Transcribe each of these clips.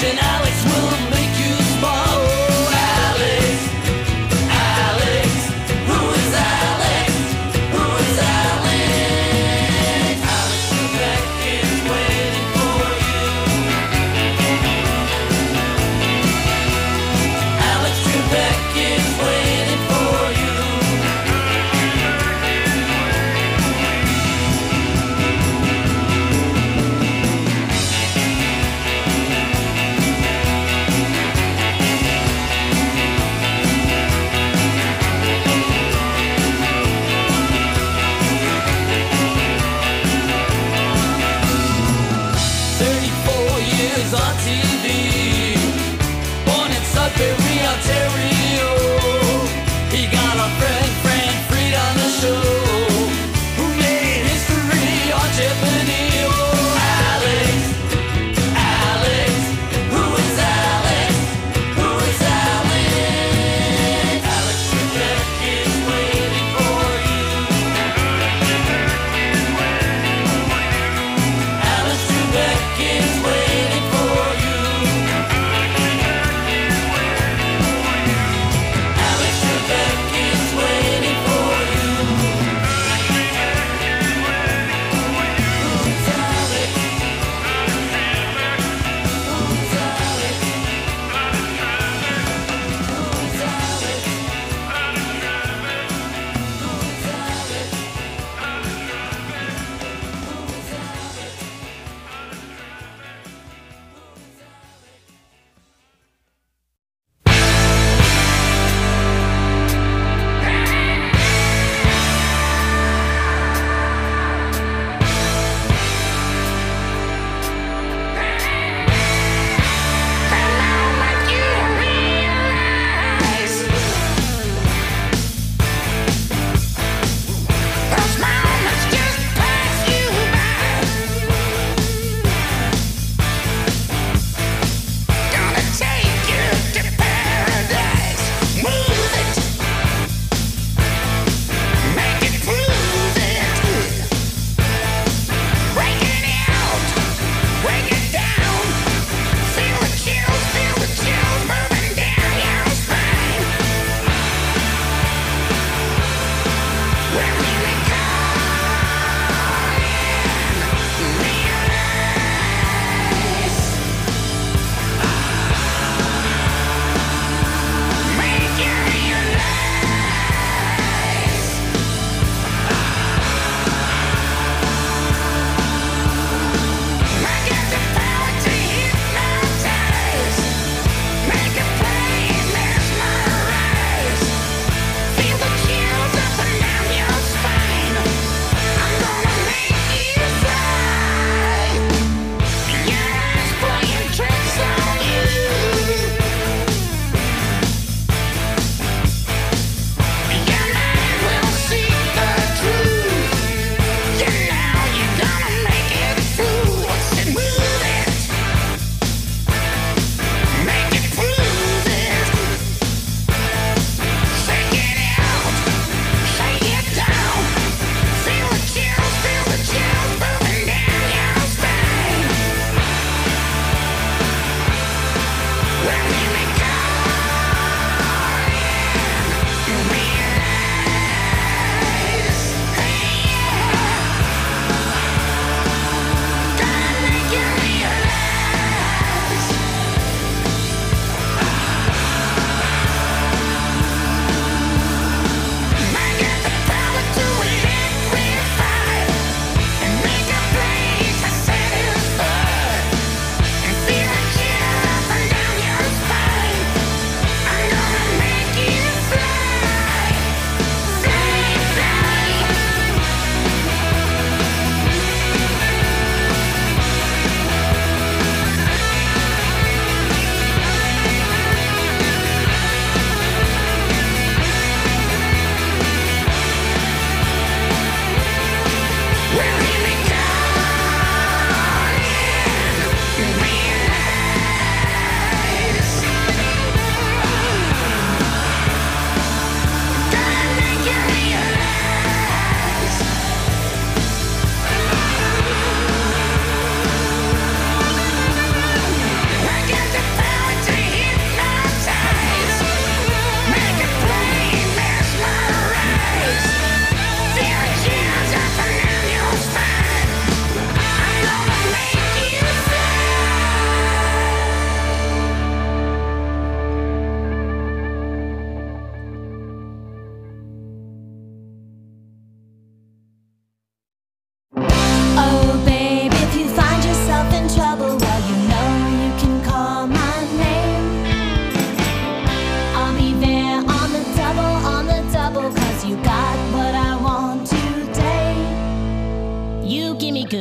and Alex will make you smile. Oh, Alex, Alex, who is Alex? Who is Alex? Alex Trebek is waiting for you. Alex Trebek is waiting for you.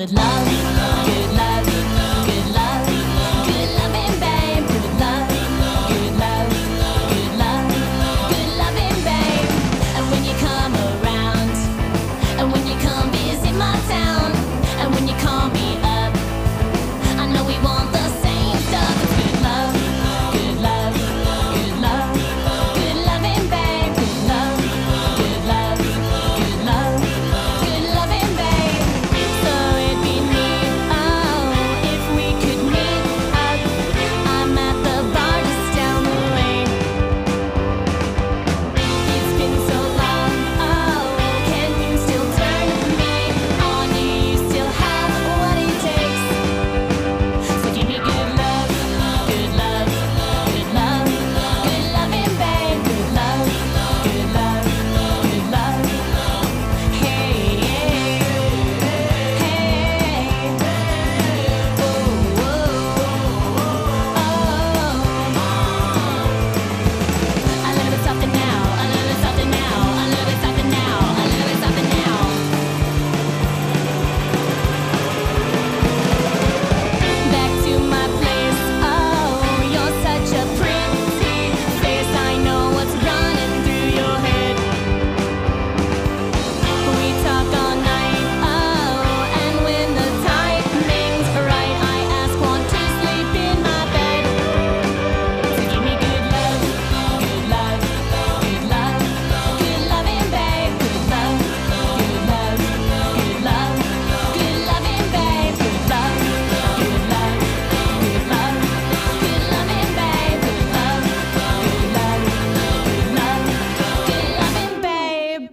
good love, good love, good love, good loving, babe. Good love, good love, good love, good loving, babe. And when you come around, and when you come visit my town, and when you call me up, I know we want the same stuff. It's good love, good love, good love, good loving, babe. Good love, good love, good love, good loving, babe. So it'd be neat, oh, if we could meet up. I'm at the bar just down the lane. It's been so long, oh, can you still turn me on? Do you still have what it takes? So give me good love, good love, good love, good loving, babe. Good love, good love, good love. Hey, hey, hey. Whoa, whoa, oh. A little bit something now, a little bit something now, a little bit something now, a little bit something now. Back to my place, oh, you're such a pretty face. I know what's running through your head. We talk all night, oh, and when the timing's right, I ask one to sleep in my bed. So give me good love, good love, good love, good loving, babe. Good love, good love, good love, good loving, babe. Good love, good love, good love, good loving, babe. Good love, good love, good love, good loving, babe.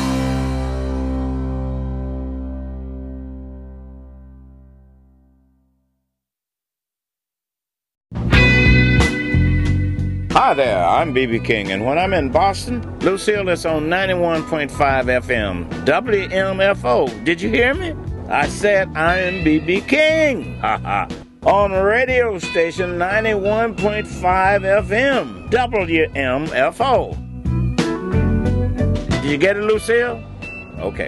Hi there, I'm B.B. King, and when I'm in Boston, Lucille is on 91.5 FM, WMFO. Did you hear me? I said I am B.B. King. Ha on radio station 91.5 FM, WMFO. Did you get it, Lucille? Okay.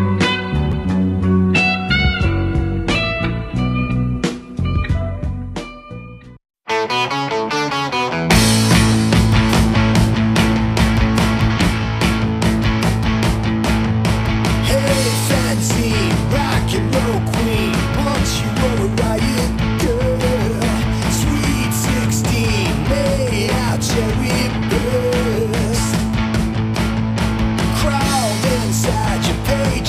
Hey, fancy rock and roll queen, once you were a riot girl. Sweet 16, made out cherry burst. Crawled inside your page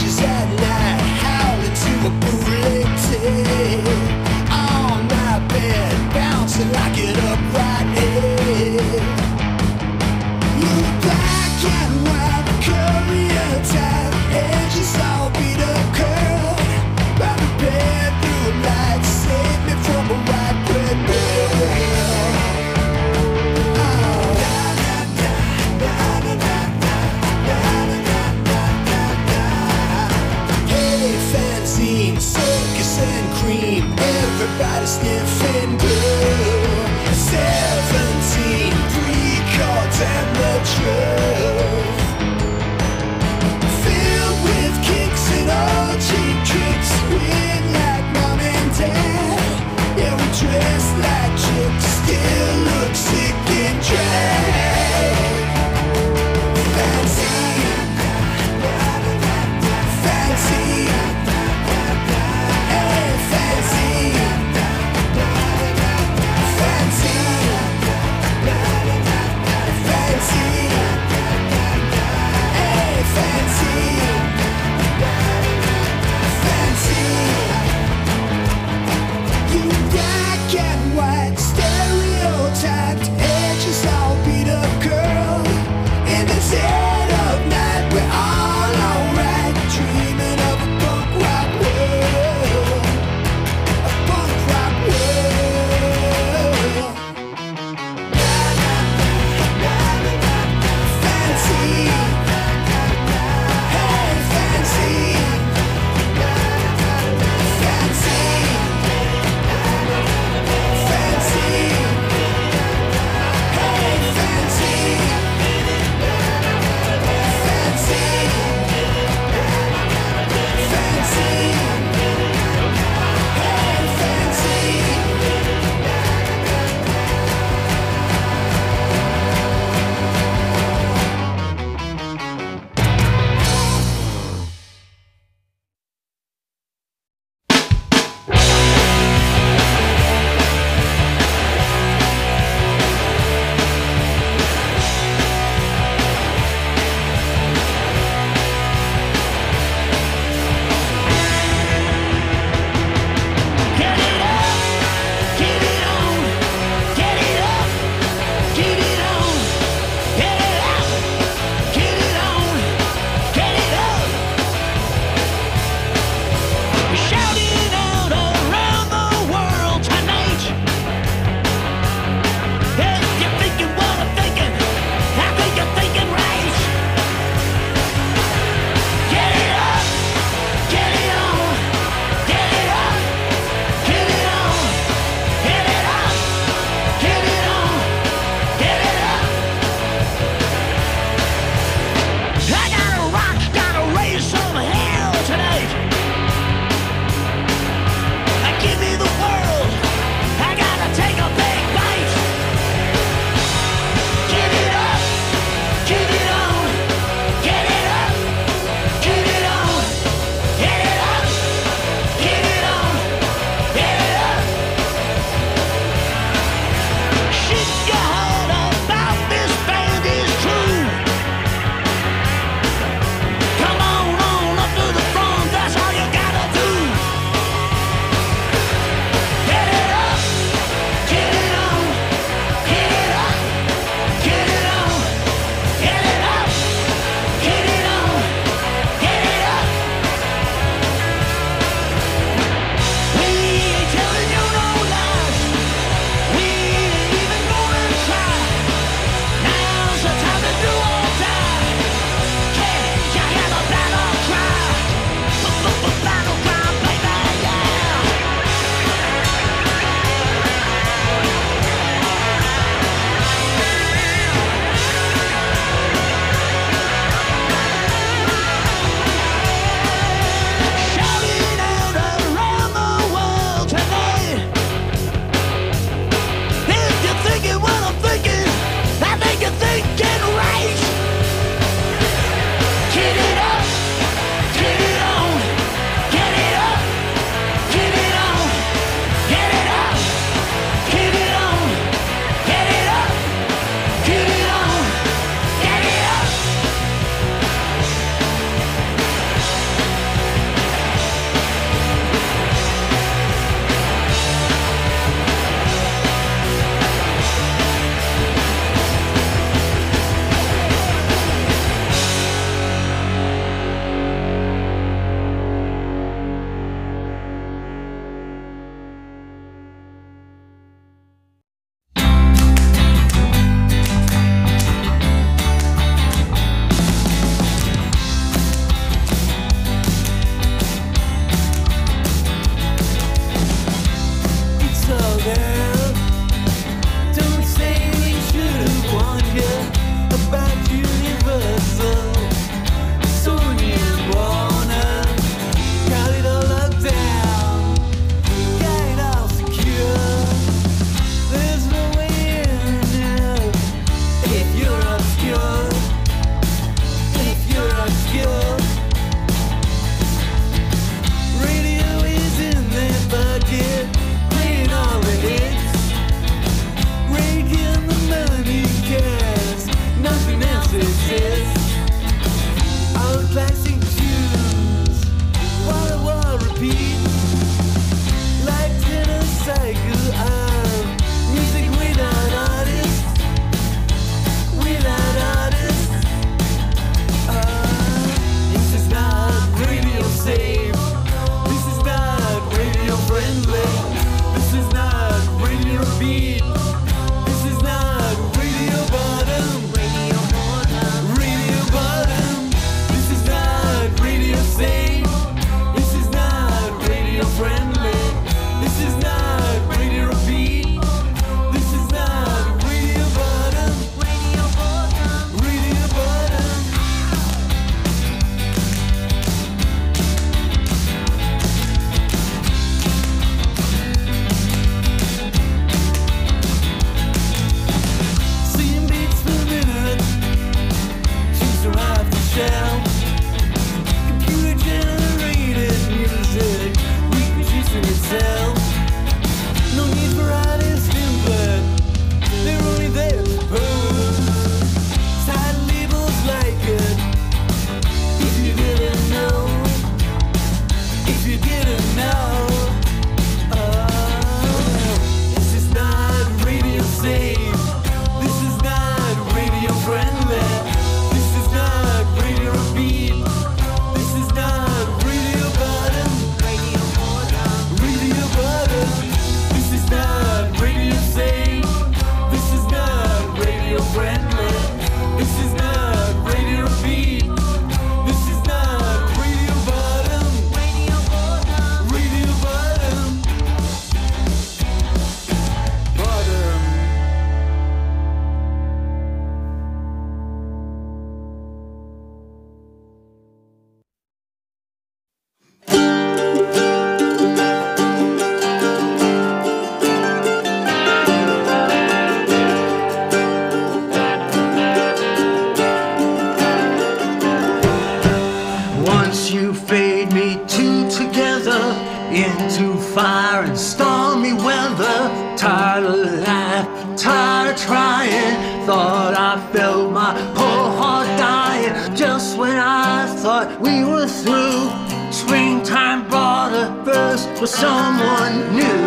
trying. Thought I felt my whole heart dying. Just when I thought we were through, springtime brought a burst with someone new.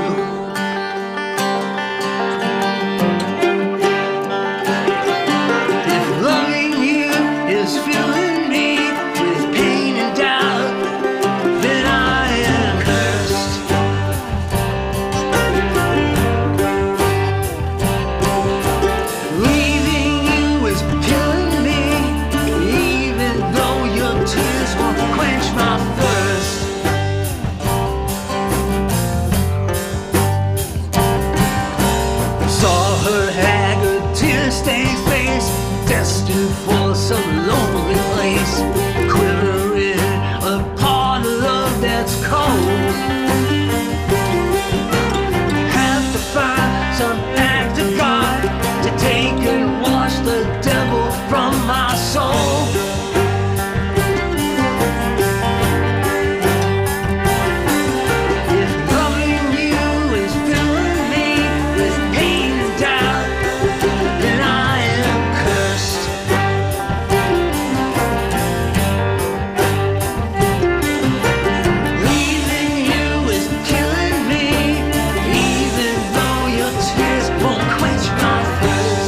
If loving you is filling me with pain and doubt, then I am cursed. Leaving you is killing me, even though your tears won't quench my thirst. Saw her haggard, tear-stained face, destined for some lonely place, quivering upon a love that's cold. Have to find some act of God to take and wash the devil from my soul. If loving you is filling me with pain and doubt, then I am cursed. Leaving you is killing me, even though your tears won't quench my thirst.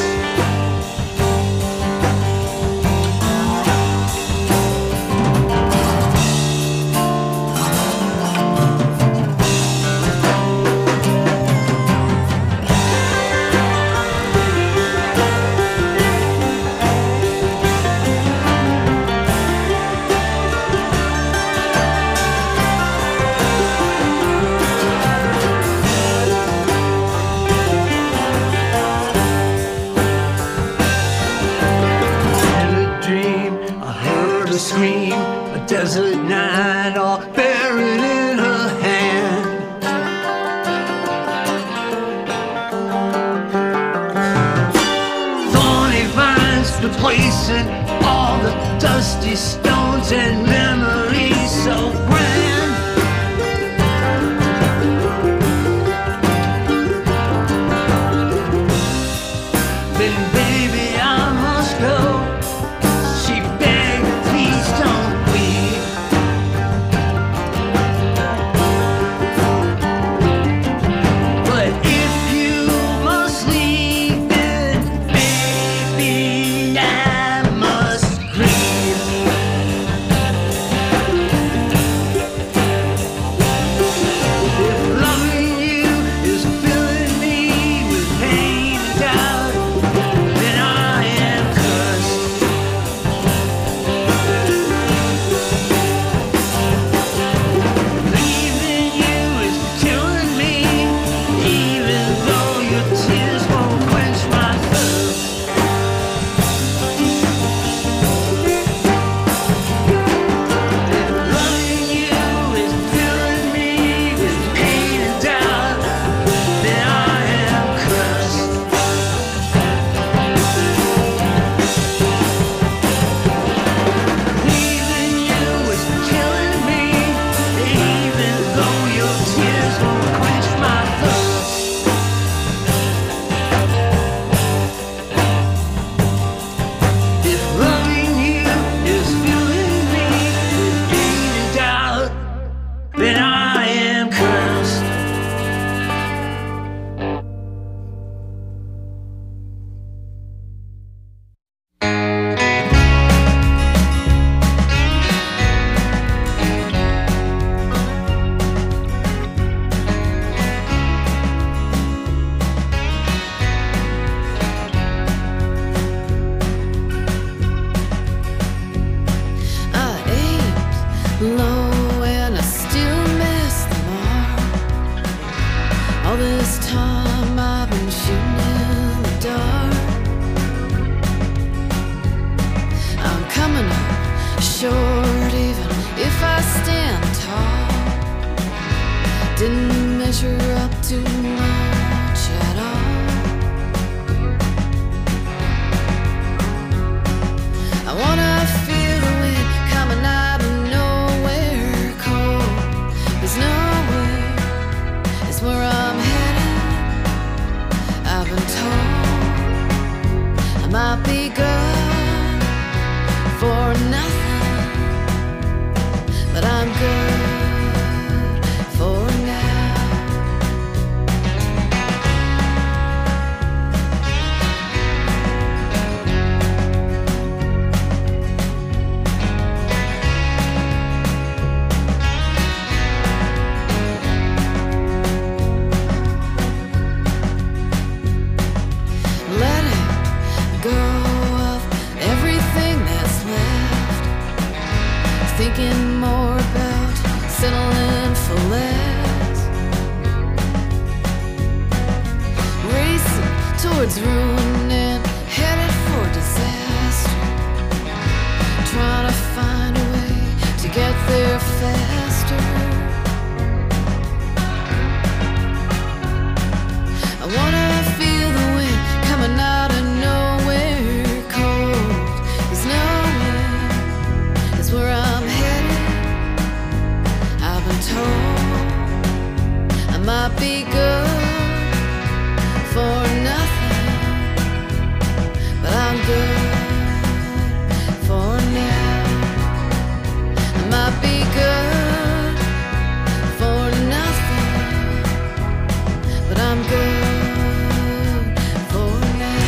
In a dream, I heard her scream, a desert night all buried in her hand. Thorny vines replacing all the dusty stones and memories so grand. Then baby I must go. She begged, please don't weep. But if you must leave, then baby I must grieve. If loving you is filling me with pain and doubt, then I am cursed. Leaving you is killing me, even though your tears won't quench my thirst. If loving you is filling me with pain and doubt, then I am cursed. Leaving you is killing me, even though your tears won't quench my thirst. If loving you is filling me with pain and doubt, then I am cursed. I aimed low and I still missed the mark. All this time I've been shooting in the dark. I'm coming up short even if I stand tall. Didn't measure up to much at all. I wanna feel the wind coming out of nowhere cold. There's nowhere, it's where I'm headed, I've been told. might be good for nothing, but I'm good for now. Thinking more about settling for less, racing towards ruin and headed for disaster, trying to find a way to get there faster. I wanna feel the wind coming out of nowhere. Cold is nowhere, is where I'm headed. I've been told I might be good for nothing, but I'm good for now. I might be good for nothing, but I'm good for now.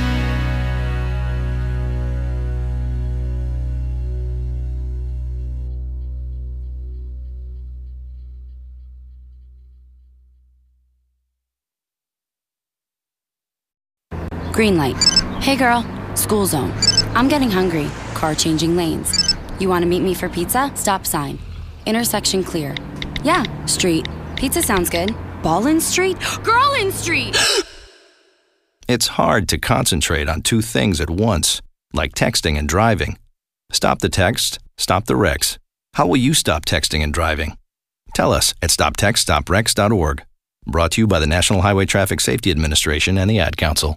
Green light. Hey girl, school zone. I'm getting hungry. Car changing lanes. You want to meet me for pizza? Stop sign. Intersection clear. Yeah, street. Pizza sounds good. Ballin Street? Girlin Street! It's hard to concentrate on two things at once, like texting and driving. Stop the text, stop the wrecks. How will you stop texting and driving? Tell us at stoptextstopwrecks.org. Brought to you by the National Highway Traffic Safety Administration and the Ad Council.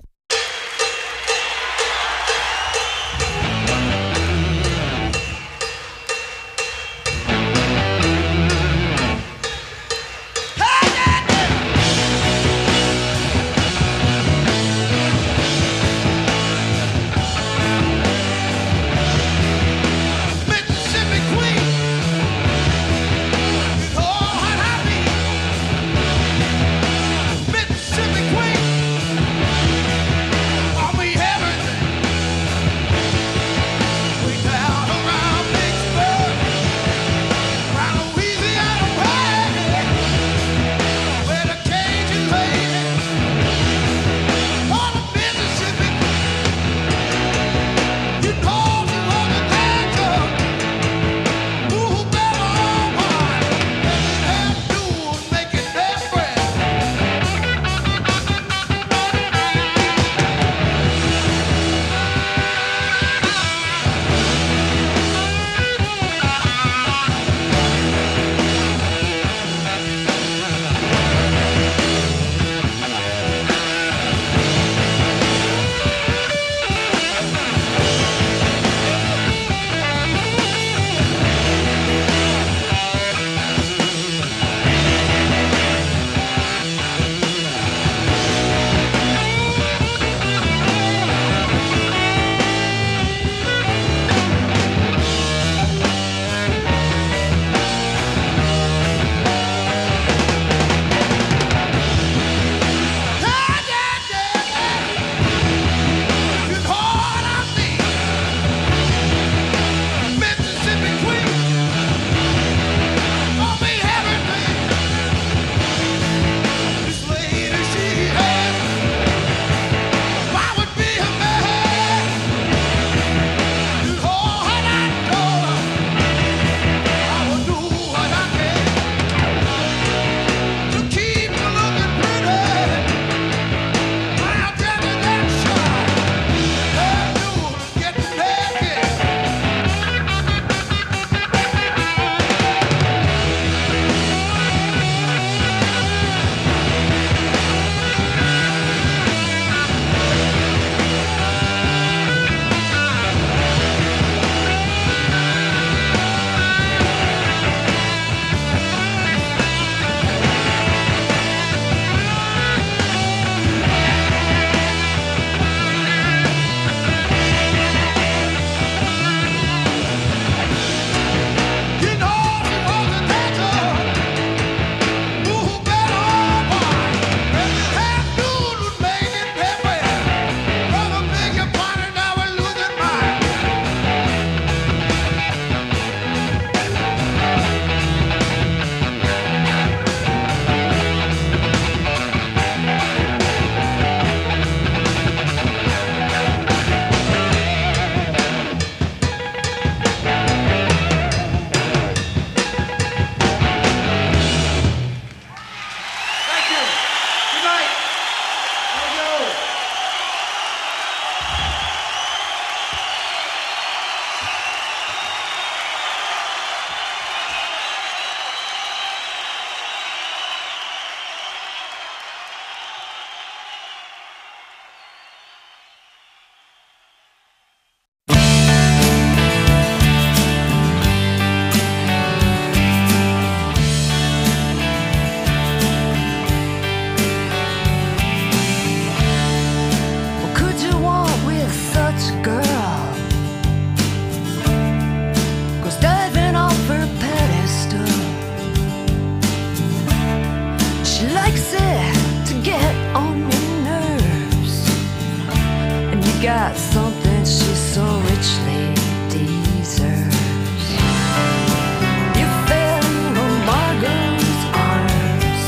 Mississippi Queen. Oh, how happy. Mississippi Queen. got something she so richly deserves. You fell into Margot's arms,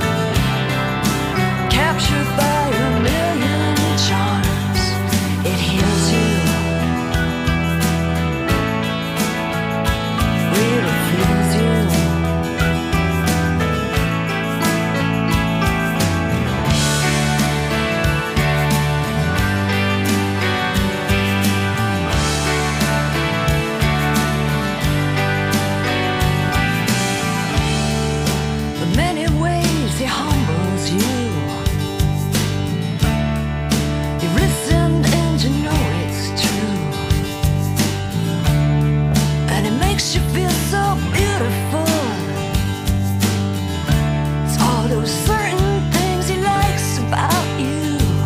captured by a million charms. It heals you, really feels you. In many ways he humbles you. You listen and you know it's true, and it makes you feel so beautiful. It's all those certain things he likes about you.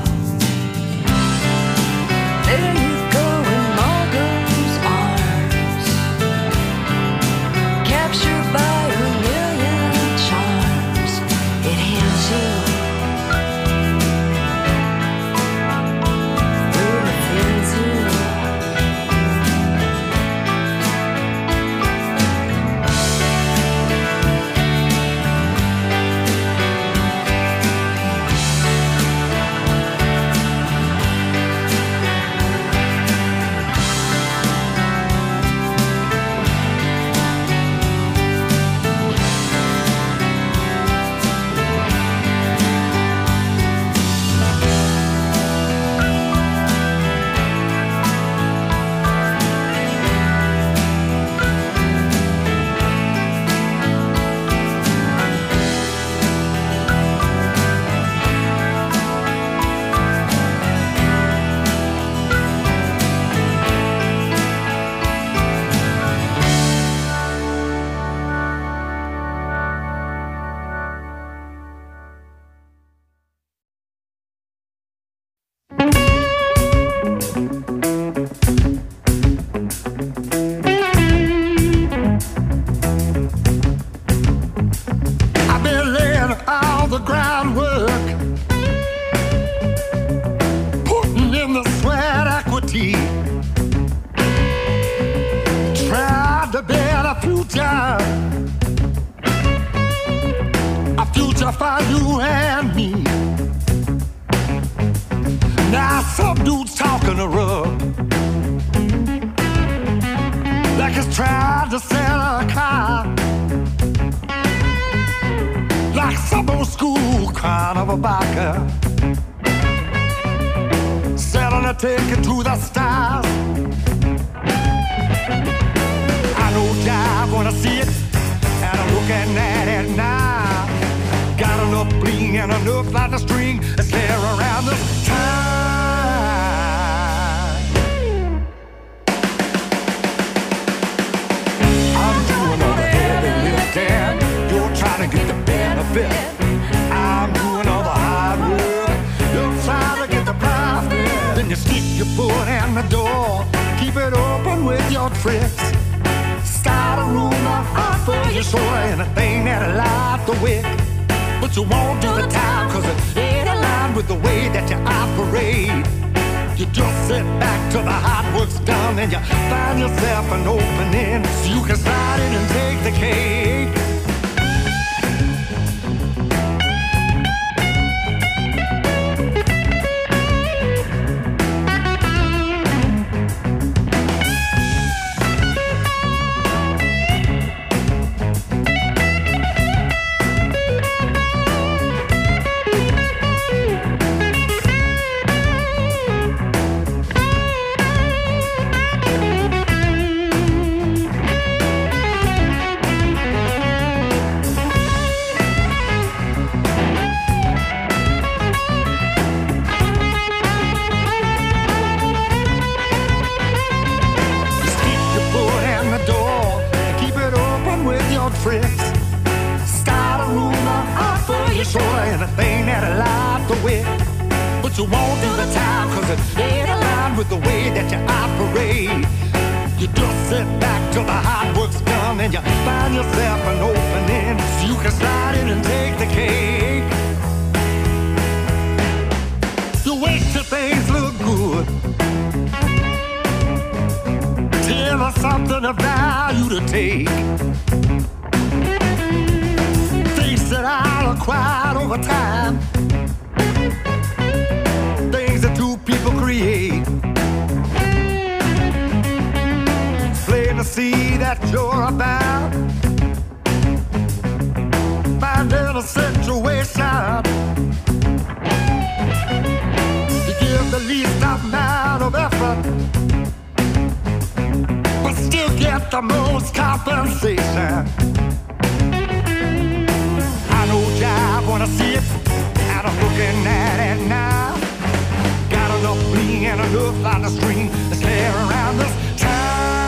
There you go in Margot's arms, captured by a million charms. It heals you, really feels you. I've been laying all the groundwork, putting in the sweat equity, tried to build a future for you and me. Now some dude's talking a rug, like he's trying to sell a car, like some old school carnival biker, selling a ticket to the stars. I know jive when I see it, and I'm looking at it now. Got enough bling and enough like a string that's there around the time. I'm doing all the heavy lifting, you're trying to get the benefit. I'm doing all the hard work, you're trying to get the profit. Then you stick your foot in the door, keep it open with your tricks. Start a rumor, offer your shoulder anything that'll light the wick. But you won't do the time, cause it ain't aligned with the way that you operate. You just sit back till the hard work's done, and you find yourself an opening so you can slide in and take the cake. Tricks. Start a rumor, offer your shoulder anything that'll light the wick. But you won't do the time, cause it ain't aligned with the way that you operate. You just sit back till the hard work's done, and you find yourself an opening so you can slide in and take the cake. You wait till things look good, wasn't of value to take. Things that I acquired over time, things that two people create. It's plain to see that you're about finding a situation to give the least amount of effort, but still get the most compensation. I know jive when I see it, and I'm looking at it now. Got enough bling and enough on the stream to stare around this town.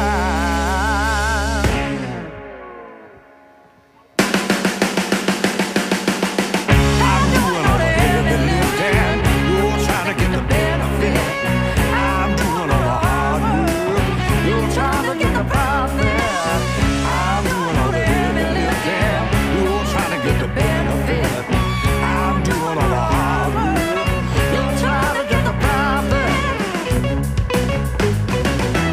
I'm doing all the heavy lifting, you're trying to get the benefit. I'm doing all the hard work, you're trying to get the profit. I'm doing all the heavy lifting, you're trying to get the benefit. I'm doing all the hard work, you're trying to get the profit.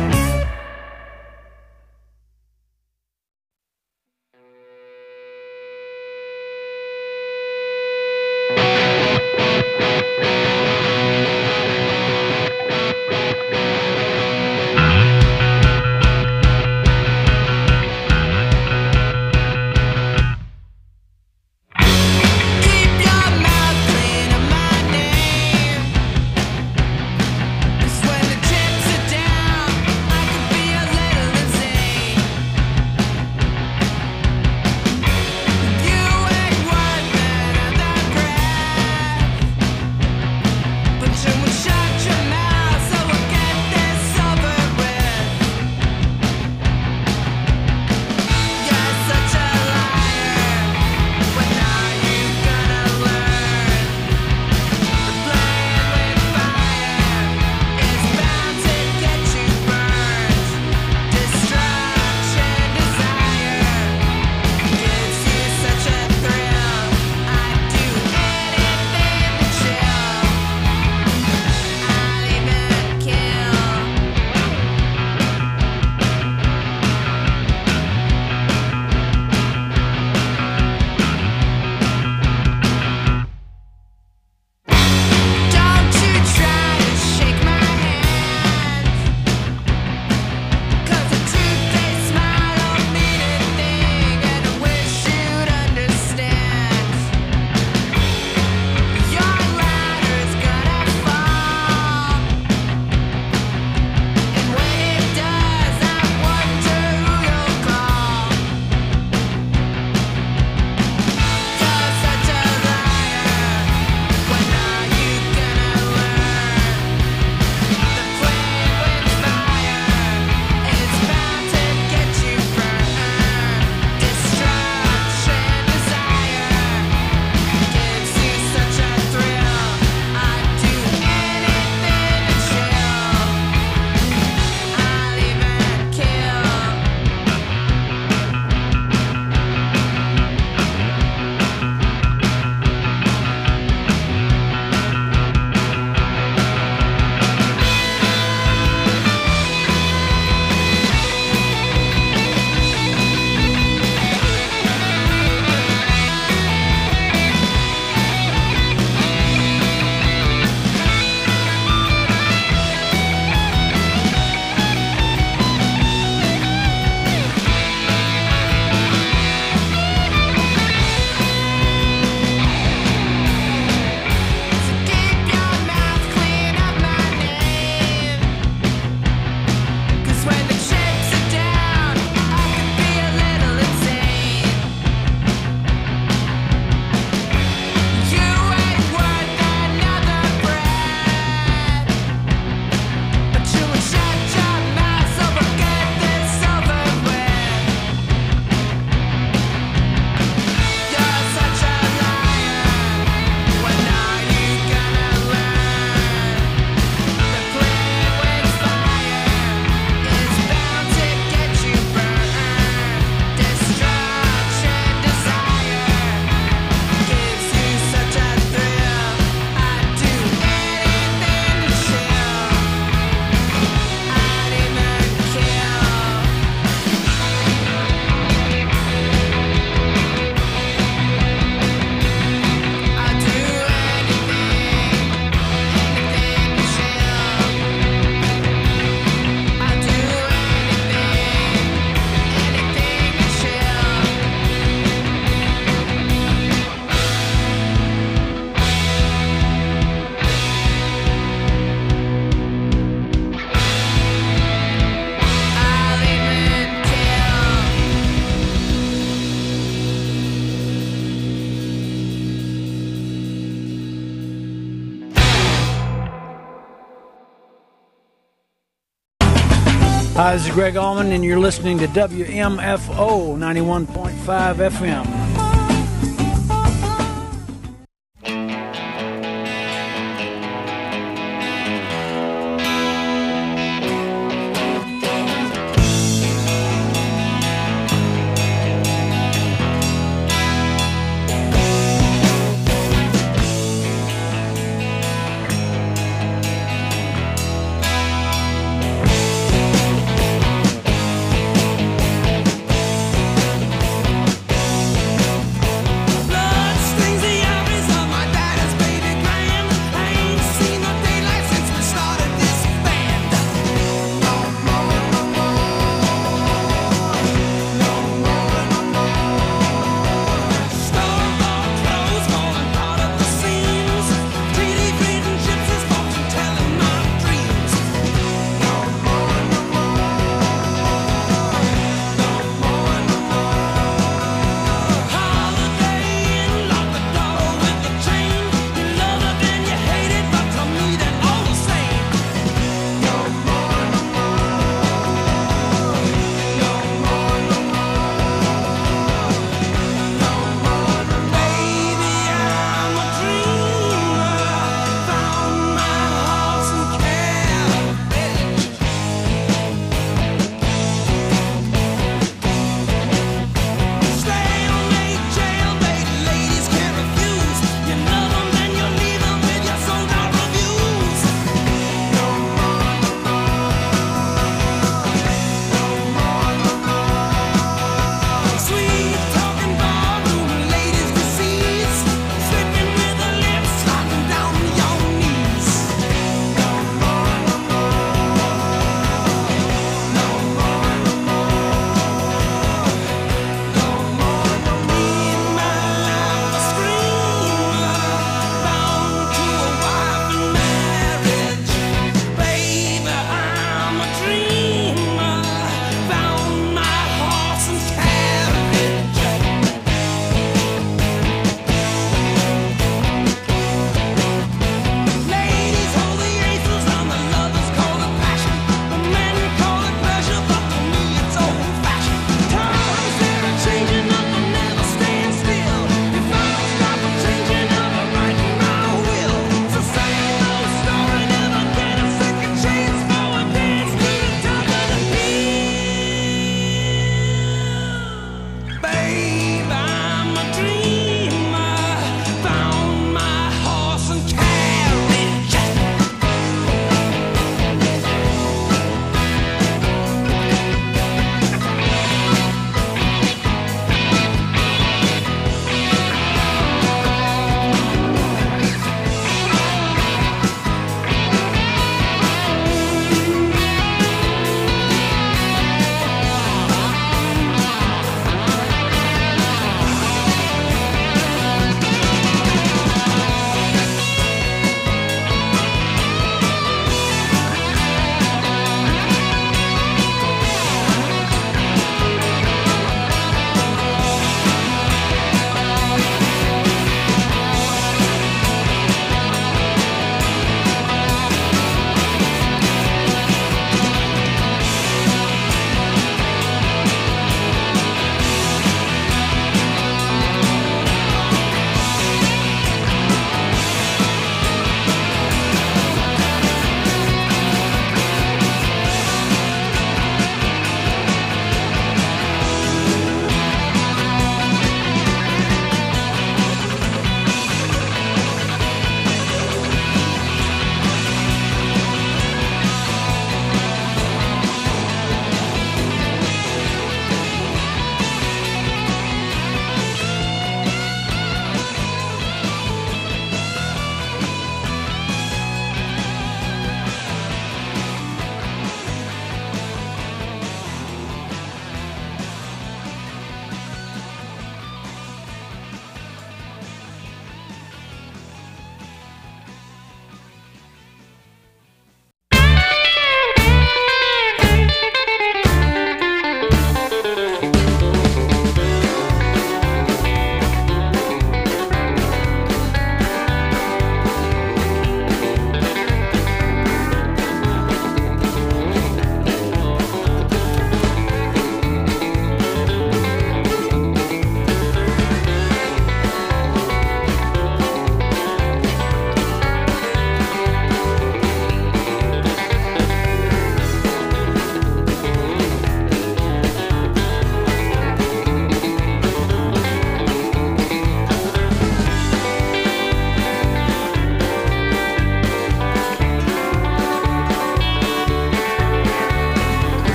Hi, this is Greg Allman, and you're listening to WMFO 91.5 FM.